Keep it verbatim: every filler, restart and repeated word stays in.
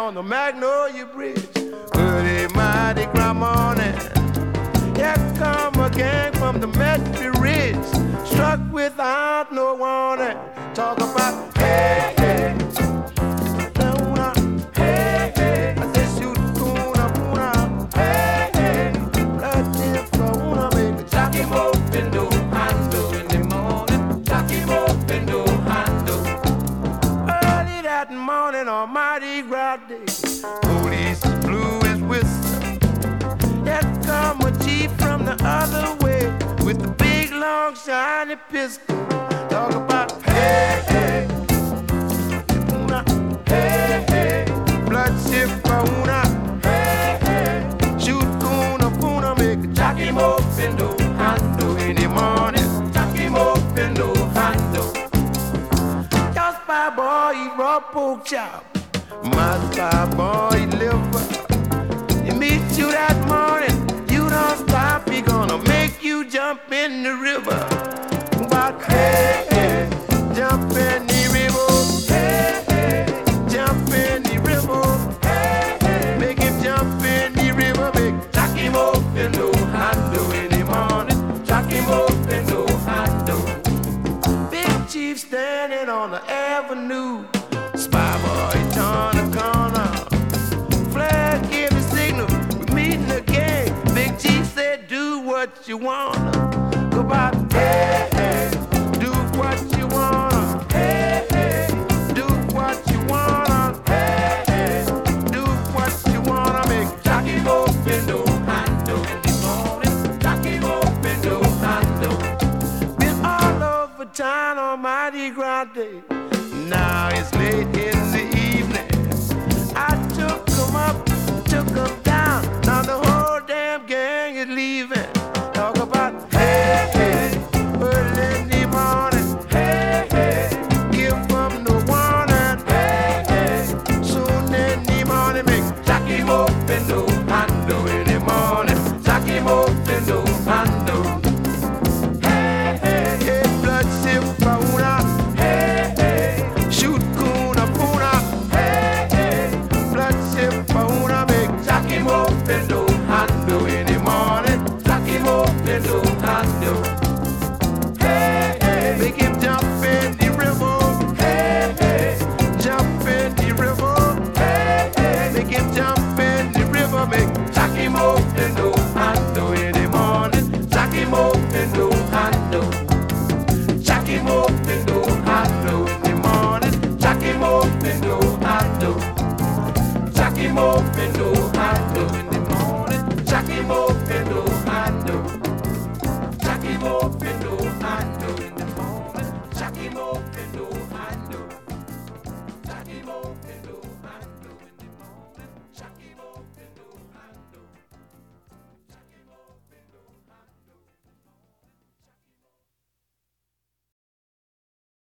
on the Magnolia Bridge. Early mighty grand morning. Here come a gang from the Metairie Ridge, struck without no warning. Talk about hey, hey. Hey, hey. I said shoot kuna kuna. Hey, hey. Blood tip kuna make the jockey move and do handle in the morning. Jockey move and do handle. Early that morning on Mardi Gras Day, police blew his whistle. Here come a chief from the other way with the big long shiny pistol. Talk about hey, hey. Hey, hey. Blood ship kuna. Hey, hey. Shoot kuna kuna. Make a jockey move and do handle in the morning. Jockey move and do handle. Your spy boy eat raw pork chop. My spy boy eat liver. He meet you that morning. You don't stop. He gonna make you jump in the river. But hey, hey. Jump in the river. Hey, hey. Jump in the river. Hey, hey. Make him jump in the river. Make jockey move and do handle in the morning. Jockey move and do handle. Big chief standing on the avenue. Spy boy turn the corner. Flag give the signal. We're meeting again. Big chief said do what you wanna. Go about hey, hey. Do what you wanna. Hey, hey. Do what you wanna. Hey, hey. Do what you wanna. Make jockey move and do handle in the morning. Jockey move and do handle. Been all over town on Mardi Gras Day. Now it's late in the evening. I took 'em up, took 'em down. Now the whole damn gang is leaving. Talk about hey, hey. Early in the morning. Hey, hey. Give 'em no warning. Hey, hey. Soon in the morning. Make jockey move and do handle in the morning. Jockey move and do handle. Hey, hey. Hey, blood sip kuna. Hey, hey. Shoot kuna kuna. Hey, hey. Blood sip kuna. Make jockey move and do handle in the morning. Jockey move and do handle. Hey, hey. Make him jump in the river. Hey, hey. Jump in the river. Hey, hey. Make him jump in the river. Make jockey move and do handle in the morning. Jockey move and do handle. Jockey move and do handle in the morning. Jockey move and do handle. Jockey move and do handle in the morning. Jockey move and do handle. Jockey move and do handle in the morning. Jockey move and do